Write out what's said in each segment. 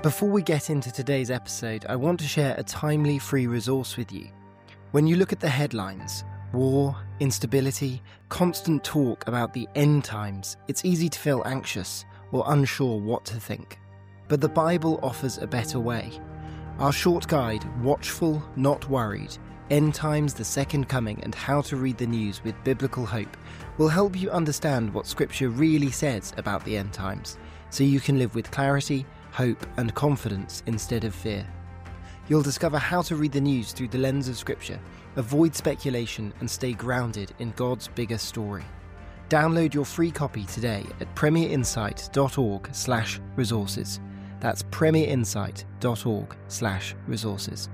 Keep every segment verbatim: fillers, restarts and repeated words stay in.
Before we get into today's episode, I want to share a timely free resource with you. When you look at the headlines, war, instability, constant talk about the end times, it's easy to feel anxious or unsure what to think. But the Bible offers a better way. Our short guide, Watchful, Not Worried, End Times, the Second Coming, and How to Read the News with Biblical Hope, will help you understand what Scripture really says about the end times, so you can live with clarity, hope, and confidence instead of fear. You'll discover how to read the news through the lens of Scripture, avoid speculation, and stay grounded in God's bigger story. Download your free copy today at premierinsight.org slash resources. That's premierinsight.org slash resources.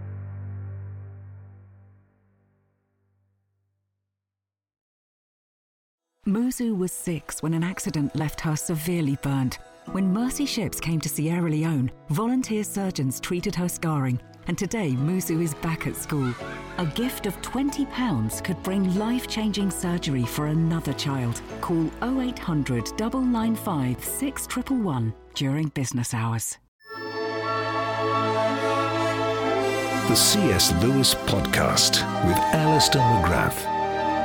Muzu was six when an accident left her severely burned. When Mercy Ships came to Sierra Leone, volunteer surgeons treated her scarring, and today Muzu is back at school. A gift of twenty pounds could bring life-changing surgery for another child. Call oh eight hundred, nine nine five, six one one one during business hours. The C S Lewis Podcast with Alistair McGrath.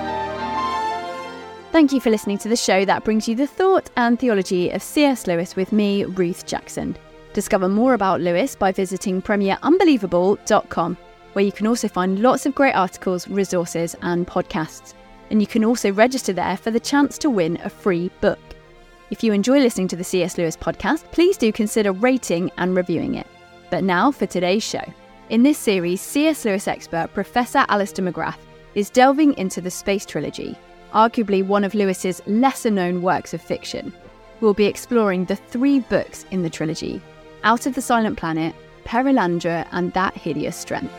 Thank you for listening to the show that brings you the thought and theology of C S Lewis with me, Ruth Jackson. Discover more about Lewis by visiting premier unbelievable dot com, where you can also find lots of great articles, resources and podcasts. And you can also register there for the chance to win a free book. If you enjoy listening to the C S Lewis podcast, please do consider rating and reviewing it. But now for today's show. In this series, C S Lewis expert Professor Alistair McGrath is delving into the Space Trilogy, arguably one of Lewis's lesser-known works of fiction. We'll be exploring the three books in the trilogy: Out of the Silent Planet, Perelandra, and That Hideous Strength.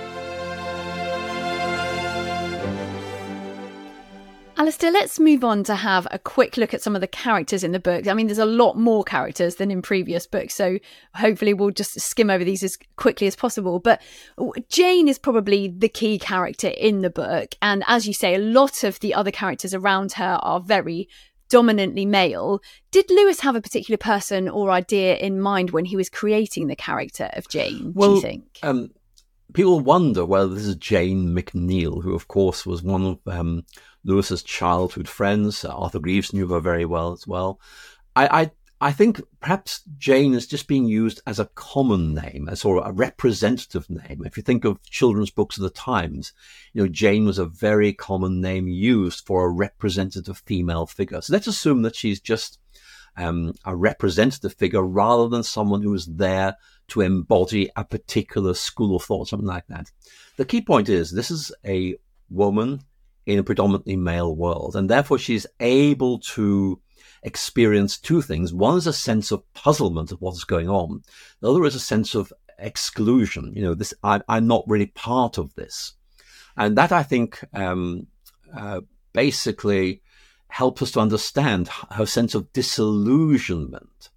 Alistair, let's move on to have a quick look at some of the characters in the book. I mean, there's a lot more characters than in previous books, so hopefully we'll just skim over these as quickly as possible. But Jane is probably the key character in the book. And as you say, a lot of the other characters around her are very dominantly male. Did Lewis have a particular person or idea in mind when he was creating the character of Jane, well, do you think? Um, people wonder whether this is Jane McNeill, who, of course, was one of um, Lewis's childhood friends. Uh, Arthur Greaves knew her very well as well. I, I I think perhaps Jane is just being used as a common name, as sort of a representative name. If you think of children's books of the times, you know, Jane was a very common name used for a representative female figure. So let's assume that she's just um, a representative figure rather than someone who is there to embody a particular school of thought, something like that. The key point is this is a woman in a predominantly male world, and therefore she's able to experience two things. One is a sense of puzzlement of what's going on. The other is a sense of exclusion. You know, this I, I'm not really part of this. And that, I think, um, uh, basically helps us to understand her sense of disillusionment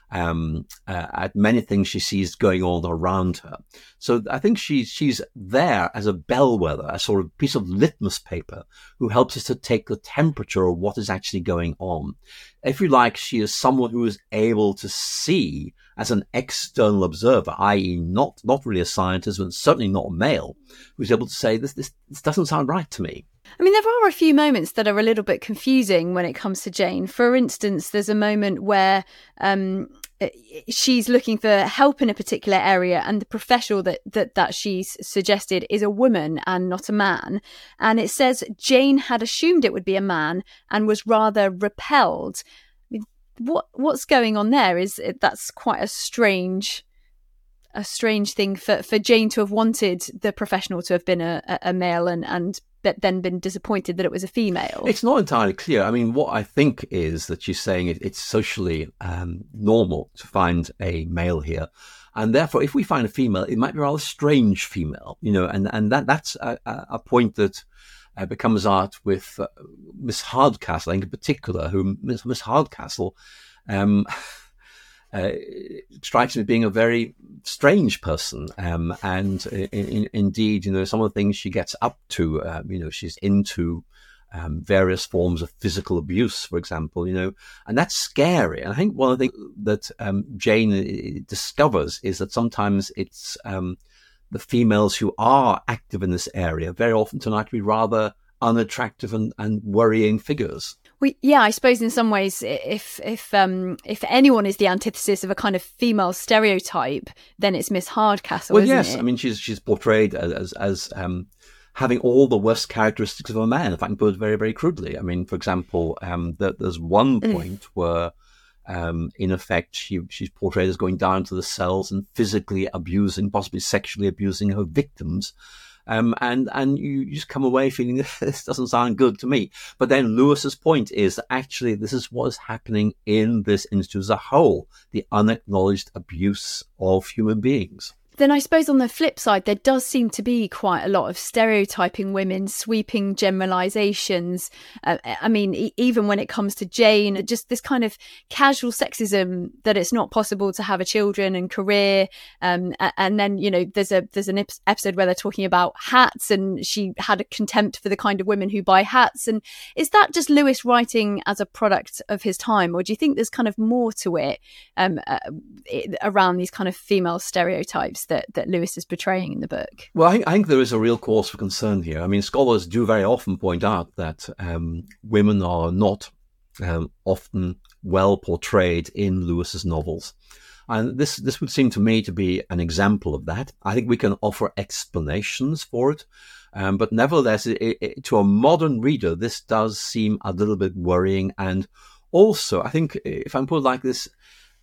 um, uh, at many things she sees going on around her. So I think she's, she's there as a bellwether, a sort of piece of litmus paper who helps us to take the temperature of what is actually going on. If you like, she is someone who is able to see as an external observer, that is not, not really a scientist, but certainly not a male, who's able to say, this, this, this doesn't sound right to me. I mean, there are a few moments that are a little bit confusing when it comes to Jane. For instance, there's a moment where um, she's looking for help in a particular area, and the professional that, that, that she's suggested is a woman and not a man. And it says Jane had assumed it would be a man and was rather repelled. I mean, what what's going on there? Is that's quite a strange a strange thing for, for Jane to have wanted the professional to have been a, a male and, and then been disappointed that it was a female. It's not entirely clear. I mean, what I think is that she's saying it, it's socially um, normal to find a male here. And therefore, if we find a female, it might be a rather strange female, you know, and, and that that's a, a point that uh, becomes art with uh, Miss Hardcastle, I think in particular, who Miss, Miss Hardcastle um, uh, strikes me as being a very strange person. Um, and in, in, indeed, you know, some of the things she gets up to, uh, you know, she's into um, various forms of physical abuse, for example, you know, and that's scary. And I think one of the things that um, Jane discovers is that sometimes it's um, the females who are active in this area very often turn out to be rather unattractive and, and worrying figures. Well, yeah, I suppose in some ways, if if um, if anyone is the antithesis of a kind of female stereotype, then it's Miss Hardcastle. Well, isn't yes, it? I mean she's she's portrayed as as, as um, having all the worst characteristics of a man. If I can put it very very crudely. I mean, for example, um, there, there's one point where, um, in effect, she she's portrayed as going down to the cells and physically abusing, possibly sexually abusing her victims. Um, and, and you, you just come away feeling this doesn't sound good to me. But then Lewis's point is that actually this is what is happening in this institute as a whole, the unacknowledged abuse of human beings. Then I suppose on the flip side, there does seem to be quite a lot of stereotyping women, sweeping generalisations. Uh, I mean, e- even when it comes to Jane, just this kind of casual sexism that it's not possible to have a children and career. Um, and then, you know, there's a there's an episode where they're talking about hats, and she had a contempt for the kind of women who buy hats. And is that just Lewis writing as a product of his time, or do you think there's kind of more to it um, uh, around these kind of female stereotypes that, that Lewis is portraying in the book? Well, I think, I think there is a real cause for concern here. I mean, scholars do very often point out that um, women are not um, often well portrayed in Lewis's novels. And this, this would seem to me to be an example of that. I think we can offer explanations for it. Um, but nevertheless, it, it, to a modern reader, this does seem a little bit worrying. And also, I think, if I put it like this,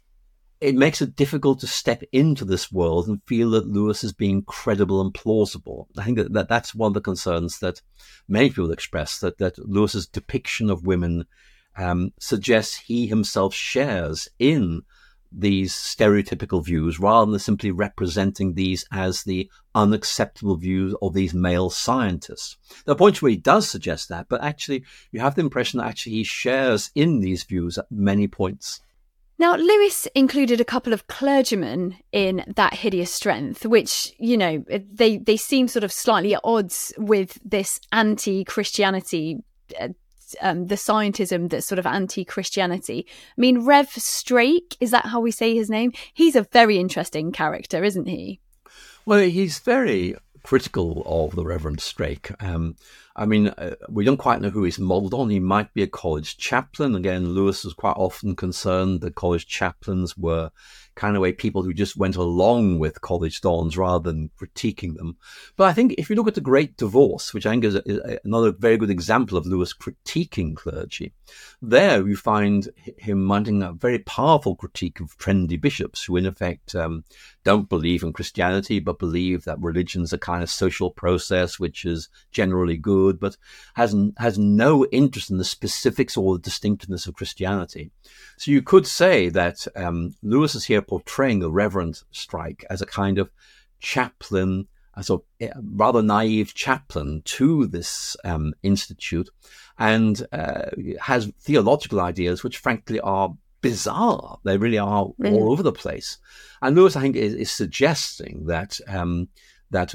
it makes it difficult to step into this world and feel that Lewis is being credible and plausible. I think that, that that's one of the concerns that many people express, that, that Lewis's depiction of women um, suggests he himself shares in these stereotypical views rather than simply representing these as the unacceptable views of these male scientists. There are points where he does suggest that, but actually you have the impression that actually he shares in these views at many points. Now, Lewis included a couple of clergymen in That Hideous Strength, which, you know, they, they seem sort of slightly at odds with this anti-Christianity, uh, um, the scientism that's sort of anti-Christianity. I mean, Rev Strake, is that how we say his name? He's a very interesting character, isn't he? Well, he's very critical of the Reverend Strake. Um, I mean, uh, we don't quite know who he's modelled on. He might be a college chaplain. Again, Lewis was quite often concerned that college chaplains were kind of way people who just went along with college dons rather than critiquing them. But I think if you look at The Great Divorce, which I think is, a, is another very good example of Lewis critiquing clergy, there you find him mounting a very powerful critique of trendy bishops who in effect um, don't believe in Christianity, but believe that religion's a kind of social process which is generally good, but has, has no interest in the specifics or the distinctiveness of Christianity. So you could say that um, Lewis is here portraying the Reverend Strike as a kind of chaplain, a sort of rather naive chaplain to this um, institute, and uh, has theological ideas which frankly are bizarre. They really are mm. all over the place. And Lewis, I think, is, is suggesting that um, that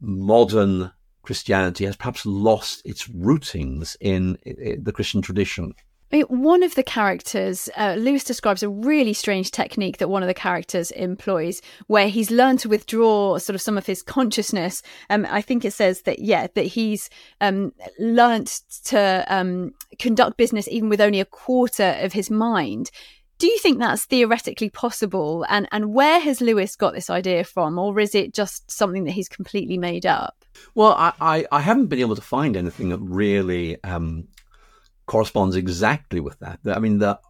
modern Christianity has perhaps lost its rootings in, in the Christian tradition. I mean, one of the characters, uh, Lewis describes a really strange technique that one of the characters employs, where he's learned to withdraw sort of some of his consciousness. Um, I think it says that, yeah, that he's um, learned to um, conduct business even with only a quarter of his mind. Do you think that's theoretically possible? And, and where has Lewis got this idea from? Or is it just something that he's completely made up? Well, I, I, I haven't been able to find anything that really um, corresponds exactly with that. I mean, the,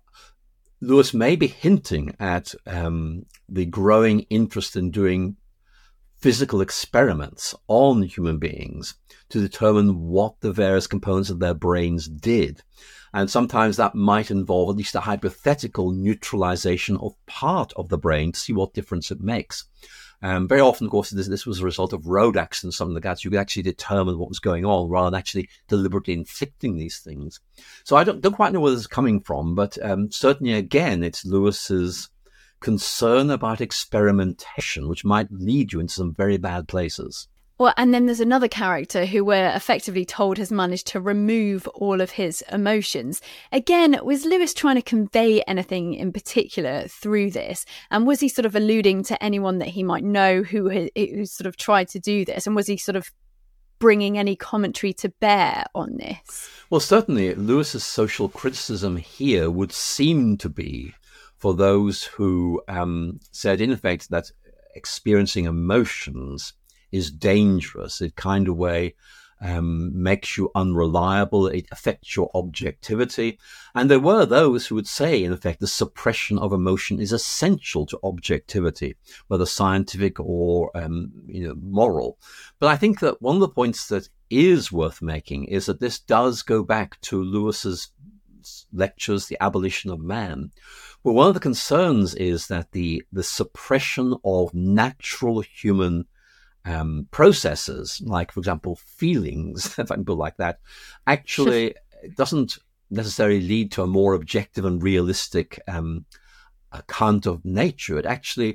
Lewis may be hinting at um, the growing interest in doing physical experiments on human beings to determine what the various components of their brains did. And sometimes that might involve at least a hypothetical neutralization of part of the brain to see what difference it makes. Um, very often, of course, this, this was a result of road accidents, something like that. So you could actually determine what was going on rather than actually deliberately inflicting these things. So I don't, don't quite know where this is coming from, but um, certainly, again, it's Lewis's concern about experimentation, which might lead you into some very bad places. Well, and then there's another character who we're effectively told has managed to remove all of his emotions. Again, was Lewis trying to convey anything in particular through this? And was he sort of alluding to anyone that he might know who, who sort of tried to do this? And was he sort of bringing any commentary to bear on this? Well, certainly Lewis's social criticism here would seem to be for those who um, said, in effect, that experiencing emotions is dangerous. It kind of way um, makes you unreliable. It affects your objectivity. And there were those who would say, in effect, the suppression of emotion is essential to objectivity, whether scientific or um, you know, moral. But I think that one of the points that is worth making is that this does go back to Lewis's lectures, The Abolition of Man. Well, one of the concerns is that the, the suppression of natural human Um, processes, like, for example, feelings, if I can put it like that, actually doesn't necessarily lead to a more objective and realistic um, account of nature. It actually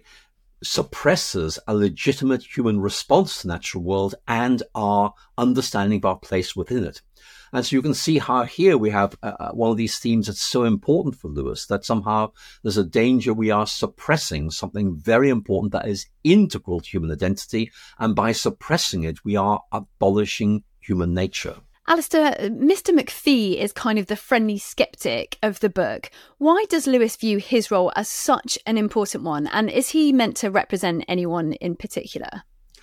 suppresses a legitimate human response to the natural world and our understanding of our place within it. And so you can see how here we have uh, one of these themes that's so important for Lewis, that somehow there's a danger we are suppressing something very important that is integral to human identity. And by suppressing it, we are abolishing human nature. Alistair, Mister McPhee is kind of the friendly skeptic of the book. Why does Lewis view his role as such an important one? And is he meant to represent anyone in particular?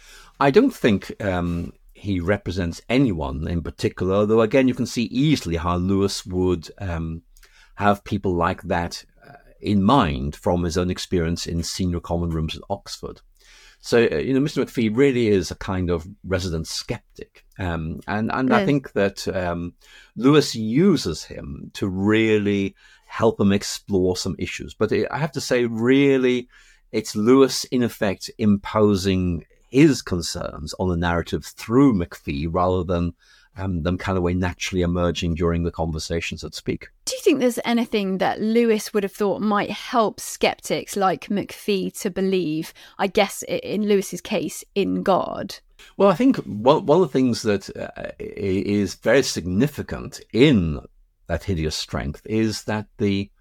I don't think um, he represents anyone in particular, though, again, you can see easily how Lewis would um, have people like that uh, in mind from his own experience in senior common rooms at Oxford. So, uh, you know, Mister McPhee really is a kind of resident skeptic. Um, and and Good. I think that um, Lewis uses him to really help him explore some issues. But it, I have to say, really, it's Lewis, in effect, imposing his concerns on the narrative through McPhee rather than um, them kind of way naturally emerging during the conversations that speak. Do you think there's anything that Lewis would have thought might help skeptics like McPhee to believe, I guess in Lewis's case, in God? Well, I think one, one of the things that uh, is very significant in That Hideous Strength is that the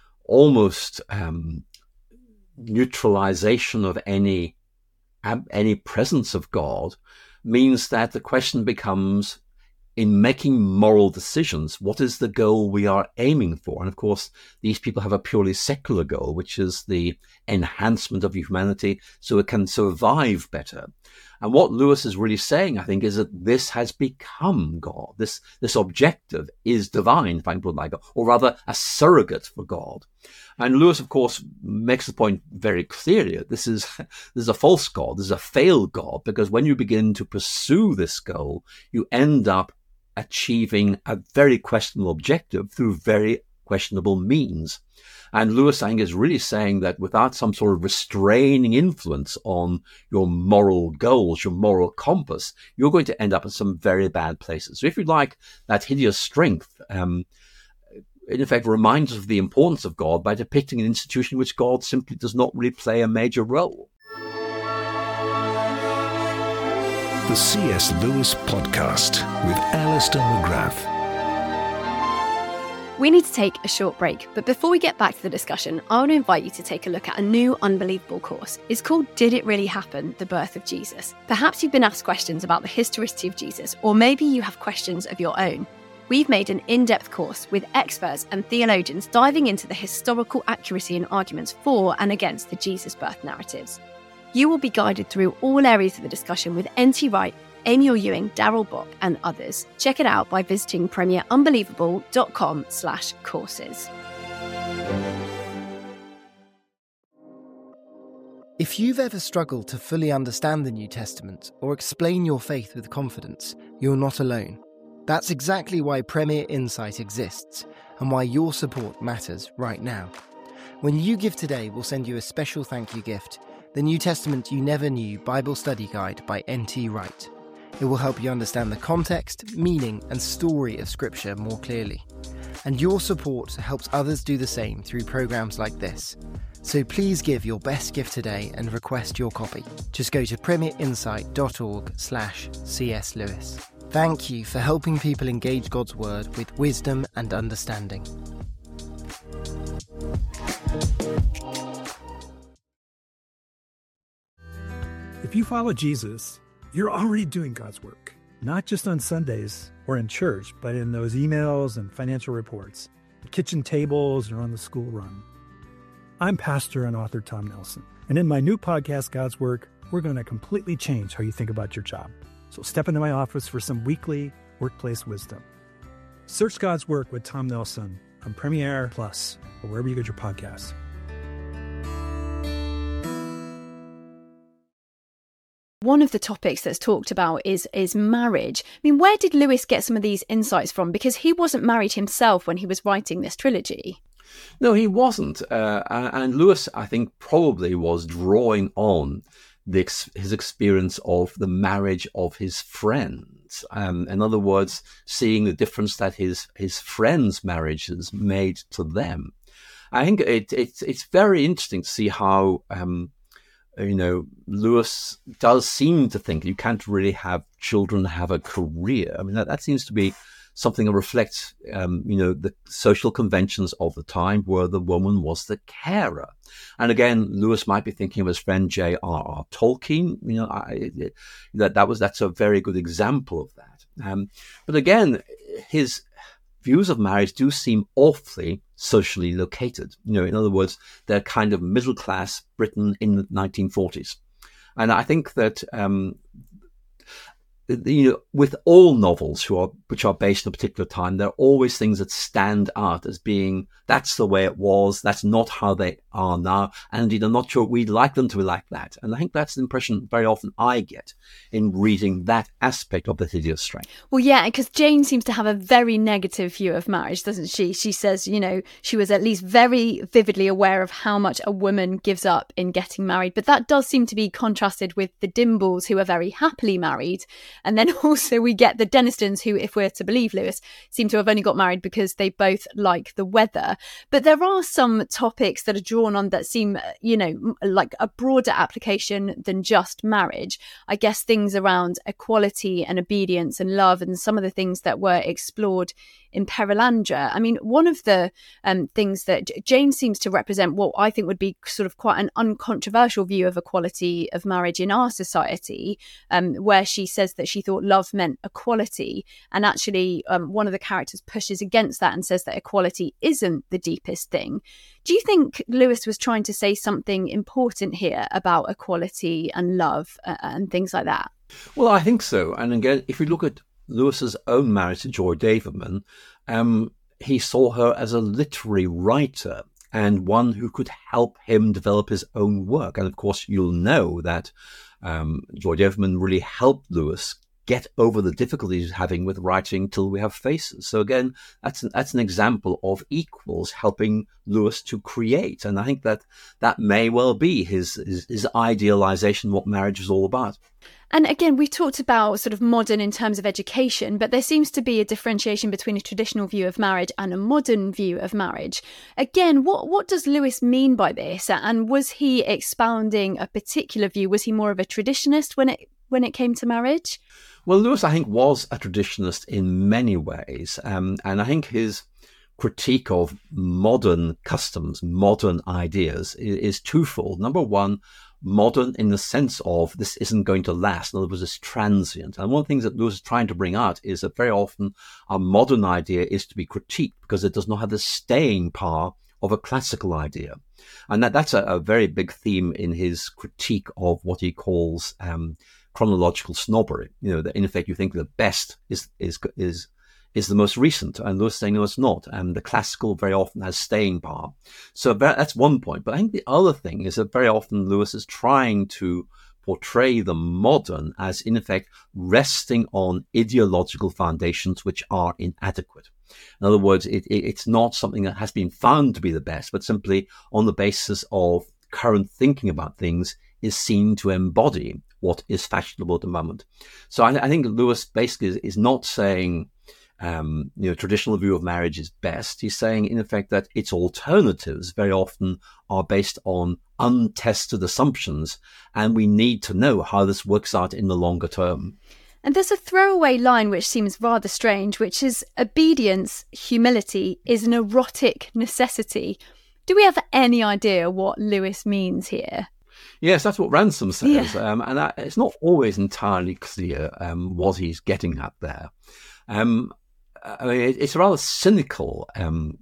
almost um, neutralization of any any presence of God means that the question becomes, in making moral decisions, what is the goal we are aiming for? And of course, these people have a purely secular goal, which is the enhancement of humanity so it can survive better. And what Lewis is really saying, I think, is that this has become God. This, this objective is divine, if I can put it like that, or rather a surrogate for God. And Lewis, of course, makes the point very clearly. This is, this is a false God. This is a failed God, because when you begin to pursue this goal, you end up achieving a very questionable objective through very questionable means. And Lewis, I think, is really saying that without some sort of restraining influence on your moral goals, your moral compass, you're going to end up in some very bad places. So if you like, That Hideous Strength, um, in effect, reminds us of the importance of God by depicting an institution in which God simply does not really play a major role. The C S Lewis Podcast with Alistair McGrath. We need to take a short break, but before we get back to the discussion, I want to invite you to take a look at a new Unbelievable course. It's called Did It Really Happen? The Birth of Jesus. Perhaps you've been asked questions about the historicity of Jesus, or maybe you have questions of your own. We've made an in-depth course with experts and theologians diving into the historical accuracy and arguments for and against the Jesus birth narratives. You will be guided through all areas of the discussion with N T Wright, Amy Ewing, Daryl Bock and others. Check it out by visiting premierunbelievable.com slash courses. If you've ever struggled to fully understand the New Testament or explain your faith with confidence, you're not alone. That's exactly why Premier Insight exists and why your support matters right now. When you give today, we'll send you a special thank you gift, the New Testament You Never Knew Bible Study Guide by N T Wright. It will help you understand the context, meaning, and story of Scripture more clearly. And your support helps others do the same through programs like this. So please give your best gift today and request your copy. Just go to premierinsight.org slash C.S. Lewis. Thank you for helping people engage God's Word with wisdom and understanding. If you follow Jesus, you're already doing God's work, not just on Sundays or in church, but in those emails and financial reports, the kitchen tables, or on the school run. I'm pastor and author Tom Nelson, and in my new podcast, God's Work, we're going to completely change how you think about your job. So step into my office for some weekly workplace wisdom. Search God's Work with Tom Nelson on Premiere Plus or wherever you get your podcasts. One of the topics that's talked about is is marriage. I mean, where did Lewis get some of these insights from? Because he wasn't married himself when he was writing this trilogy. No, he wasn't. Uh, and Lewis, I think, probably was drawing on the ex- his experience of the marriage of his friends. Um, in other words, seeing the difference that his, his friends' marriages made to them. I think it, it, it's very interesting to see how... Um, You know, Lewis does seem to think you can't really have children have a career. I mean, that, that seems to be something that reflects, um, you know, the social conventions of the time where the woman was the carer. And again, Lewis might be thinking of his friend J R R Tolkien. You know, I, that that was that's a very good example of that. Um, but again, his views of marriage do seem awfully socially located. You know, in other words, they're kind of middle class Britain in the nineteen forties. And I think that, um, you know, with all novels who are, which are based on a particular time, there are always things that stand out as being, that's the way it was, that's not how they are now, and indeed I'm not sure we'd like them to be like that. And I think that's the impression very often I get in reading that aspect of the Hideous Strength. Well, yeah, because Jane seems to have a very negative view of marriage, doesn't she? She says, you know, she was at least very vividly aware of how much a woman gives up in getting married. But that does seem to be contrasted with the Dimbles, who are very happily married. And then also we get the Denistons, who, if we're to believe Lewis, seem to have only got married because they both like the weather. But there are some topics that are drawn on that seem, you know, like a broader application than just marriage. I guess things around equality and obedience and love, and some of the things that were explored in Perelandra. I mean, one of the um, things that Jane seems to represent what I think would be sort of quite an uncontroversial view of equality of marriage in our society, um, where she says that she thought love meant equality. And actually, um, one of the characters pushes against that and says that equality isn't the deepest thing. Do you think Lewis was trying to say something important here about equality and love uh, and things like that? Well, I think so. And again, if we look at Lewis's own marriage to Joy Davidman, um, he saw her as a literary writer and one who could help him develop his own work. And of course, you'll know that um, Joy Davidman really helped Lewis get over the difficulties he's having with writing Till We Have Faces. So again, that's an, that's an example of equals helping Lewis to create. And I think that that may well be his, his, his idealization of what marriage is all about. And again, we've talked about sort of modern in terms of education, but there seems to be a differentiation between a traditional view of marriage and a modern view of marriage. Again, what, what does Lewis mean by this? And was he expounding a particular view? Was he more of a traditionalist when it when it came to marriage? Well, Lewis, I think, was a traditionalist in many ways. Um, and I think his critique of modern customs, modern ideas is, is twofold. Number one, modern in the sense of this isn't going to last. In other words, it's transient. And one of the things that Lewis is trying to bring out is that very often a modern idea is to be critiqued because it does not have the staying power of a classical idea. And that, that's a, a very big theme in his critique of what he calls um, chronological snobbery. You know, that in effect you think the best is is is is the most recent, and Lewis saying no, it's not. And the classical very often has staying power. So that's one point. But I think the other thing is that very often Lewis is trying to portray the modern as in effect resting on ideological foundations which are inadequate. In other words, it, it, it's not something that has been found to be the best, but simply on the basis of current thinking about things is seen to embody what is fashionable at the moment. So I, I think Lewis basically is, is not saying um, you know, traditional view of marriage is best. He's saying, in effect, that its alternatives very often are based on untested assumptions, and we need to know how this works out in the longer term. And there's a throwaway line which seems rather strange, which is obedience, humility, is an erotic necessity. Do we have any idea what Lewis means here? Yes, that's what Ransom says. Yeah. Um, and that, it's not always entirely clear um, what he's getting at there. Um, I mean, it, it's a rather cynical um,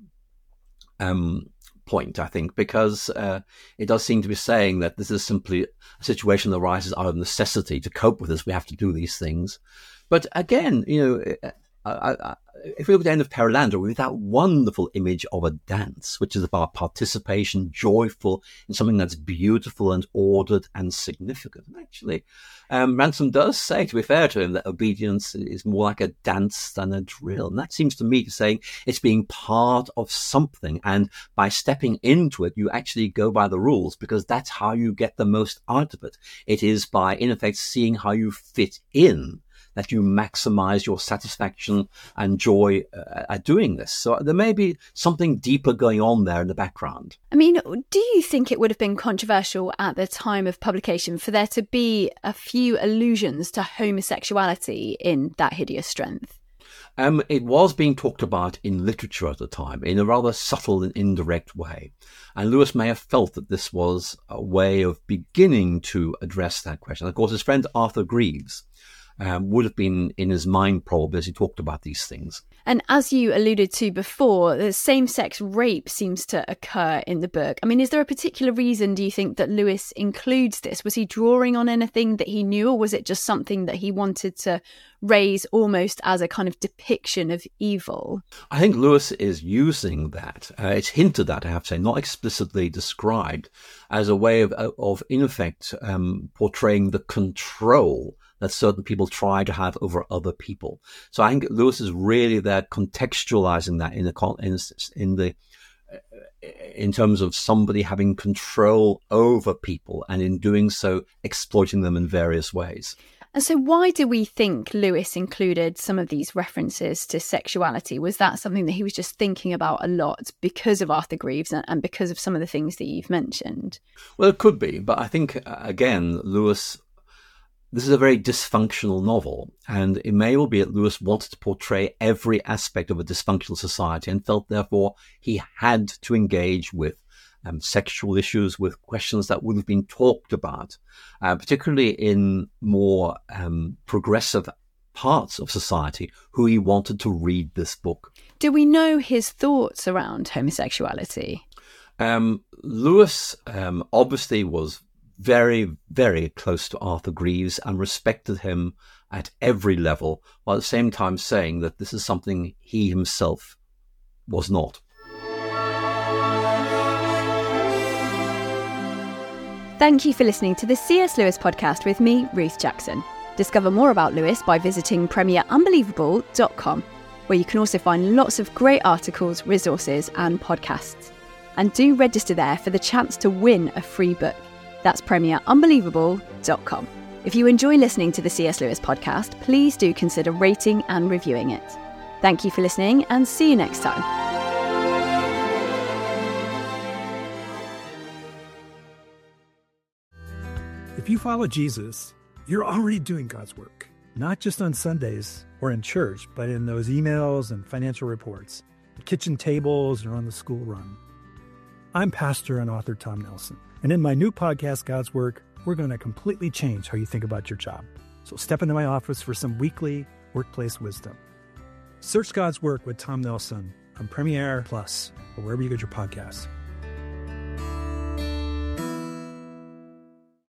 um, point, I think, because uh, it does seem to be saying that this is simply a situation that arises out of necessity. To cope with this, we have to do these things. But again, you know, I, I, if we look at the end of Perelandra, we have that wonderful image of a dance, which is about participation, joyful in something that's beautiful and ordered and significant. And actually, um, Ransom does say, to be fair to him, that obedience is more like a dance than a drill. And that seems to me to say it's being part of something. And by stepping into it, you actually go by the rules, because that's how you get the most out of it. It is by, in effect, seeing how you fit in that you maximize your satisfaction and joy uh, at doing this. So there may be something deeper going on there in the background. I mean, do you think it would have been controversial at the time of publication for there to be a few allusions to homosexuality in That Hideous Strength? Um, it was being talked about in literature at the time in a rather subtle and indirect way. And Lewis may have felt that this was a way of beginning to address that question. Of course, his friend Arthur Greaves Um, would have been in his mind probably as he talked about these things. And as you alluded to before, the same-sex rape seems to occur in the book. I mean, is there a particular reason, do you think, that Lewis includes this? Was he drawing on anything that he knew, or was it just something that he wanted to raise almost as a kind of depiction of evil? I think Lewis is using that. Uh, it's hinted at, I have to say, not explicitly described, as a way of, of in effect, um, portraying the control that certain people try to have over other people. So I think Lewis is really there contextualizing that in the in, in the in terms of somebody having control over people, and in doing so exploiting them in various ways. And so why do we think Lewis included some of these references to sexuality? Was that something that he was just thinking about a lot because of Arthur Greaves and because of some of the things that you've mentioned? Well, it could be, but I think, again, Lewis... This is a very dysfunctional novel, and it may well be that Lewis wanted to portray every aspect of a dysfunctional society and felt, therefore, he had to engage with um, sexual issues, with questions that would have been talked about, uh, particularly in more um, progressive parts of society, who he wanted to read this book. Do we know his thoughts around homosexuality? Um, Lewis um, obviously was very, very close to Arthur Greaves and respected him at every level, while at the same time saying that this is something he himself was not. Thank you for listening to the C S Lewis podcast with me, Ruth Jackson. Discover more about Lewis by visiting premier unbelievable dot com, where you can also find lots of great articles, resources and podcasts. And do register there for the chance to win a free book. That's premier unbelievable dot com. If you enjoy listening to the C S Lewis podcast, please do consider rating and reviewing it. Thank you for listening, and see you next time. If you follow Jesus, you're already doing God's work, not just on Sundays or in church, but in those emails and financial reports, the kitchen tables, or on the school run. I'm pastor and author Tom Nelson. And in my new podcast, God's Work, we're going to completely change how you think about your job. So step into my office for some weekly workplace wisdom. Search God's Work with Tom Nelson on Premiere Plus or wherever you get your podcasts.